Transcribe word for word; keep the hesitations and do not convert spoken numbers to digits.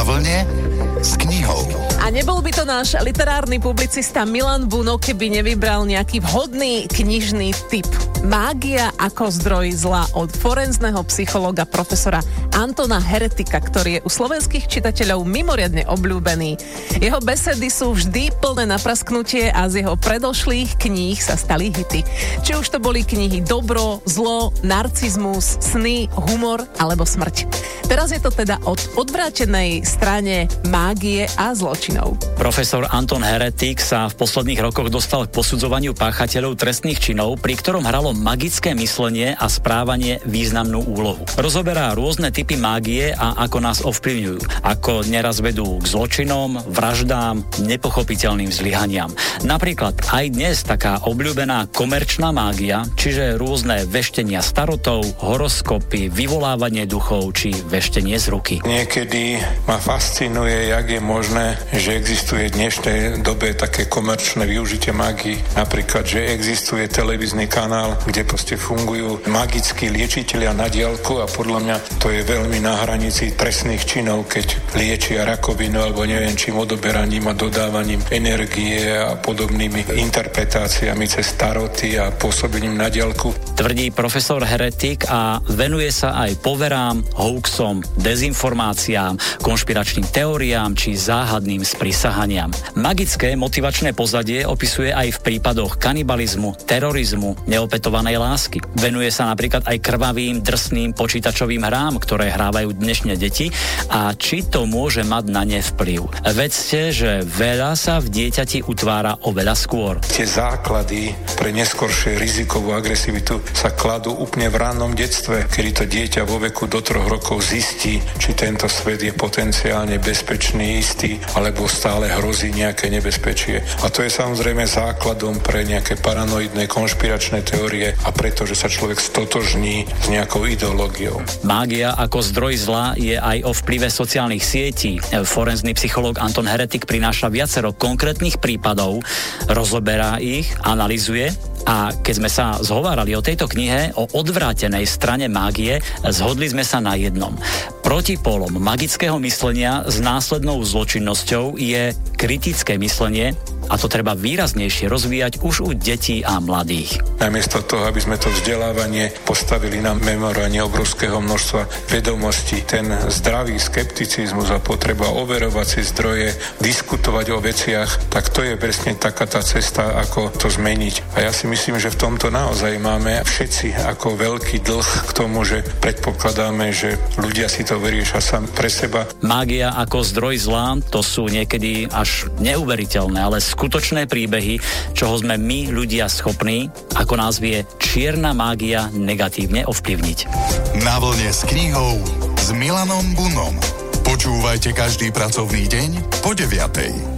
Na vlne s knihou. A nebol by to náš literárny publicista Milan Buno, keby nevybral nejaký vhodný knižný tip. Mágia ako zdroj zla od forenzného psychologa profesora Antona Heretika, ktorý je u slovenských čitateľov mimoriadne obľúbený. Jeho besedy sú vždy plné na prasknutie a z jeho predošlých kníh sa stali hity. Či už to boli knihy Dobro, zlo, narcizmus, sny, humor alebo smrť. Teraz je to teda od odvrátenej strane mágie a zločinov. Profesor Anton Heretik sa v posledných rokoch dostal k posudzovaniu páchateľov trestných činov, pri ktorom hralo magické myslenie a správanie významnú úlohu. Rozoberá rôzne typy mágie a ako nás ovplyvňujú, ako neraz vedú k zločinom, vraždám, nepochopiteľným zlyhaniam. Napríklad aj dnes taká obľúbená komerčná mágia, čiže rôzne veštenia starotov, horoskopy, vyvolávanie duchov či veštenie z ruky. Niekedy ma fascinuje, jak je možné, že existuje v dnešnej dobe také komerčné využitie mágii. Napríklad, že existuje televízny kanál, kde proste fungujú magickí liečitelia na diaľku a podľa mňa to je veľmi na hranici trestných činov, keď liečia rakovinu alebo neviem čím odoberaním a dodávaním energie a podobnými interpretáciami cez taroty a pôsobením na diaľku. Tvrdí profesor Heretik a venuje sa aj poverám, hoaxom, dezinformáciám, konšpiračným teóriám či záhadným sprisahaniam. Magické motivačné pozadie opisuje aj v prípadoch kanibalizmu, terorizmu, neopetovanej lásky. Venuje sa napríklad aj krvavým, drsným počítačovým hrám, ktoré hrávajú dnešné deti a či to môže mať na ne vplyv. Vedzte, že veľa sa v dieťati utvára oveľa skôr. Tie základy pre neskoršie rizikovú agresivitu sa kladú úplne v rannom detstve, kedy to dieťa vo veku do troch rokov zistí, či tento svet je potenciálne bezpečný, istý, alebo stále hrozí nejaké nebezpečie. A to je samozrejme základom pre nejaké paranoidné konšpiračné teórie a preto, že sa človek stotožní s nejakou ideológiou. Mágia ako zdroj zla je aj o vplyve sociálnych sietí. Forenzný psychológ Anton Heretik prináša viacero konkrétnych prípadov, rozoberá ich, analyzuje a keď sme sa zhovárali o tejto knihe, o odvrátenej strane mágie, zhodli sme sa na jednom. Protipólom magického myslenia s následnou zločinnosťou je kritické myslenie, a to treba výraznejšie rozvíjať už u detí a mladých. Namiesto toho, aby sme to vzdelávanie postavili na memoranie obrovského množstva vedomostí, ten zdravý skepticizmus a potreba overovať si zdroje, diskutovať o veciach, tak to je presne taká tá cesta, ako to zmeniť. A ja si myslím, že v tomto naozaj máme všetci ako veľký dlh k tomu, že predpokladáme, že ľudia si to vyriešia sám pre seba. Mágia ako zdroj zla, to sú niekedy až neuveriteľné, ale skutočné príbehy, čoho sme my, ľudia, schopní, ako nás vie čierna mágia negatívne ovplyvniť. Na vlne s knihou s Milanom Bunom. Počúvajte každý pracovný deň po deviatej.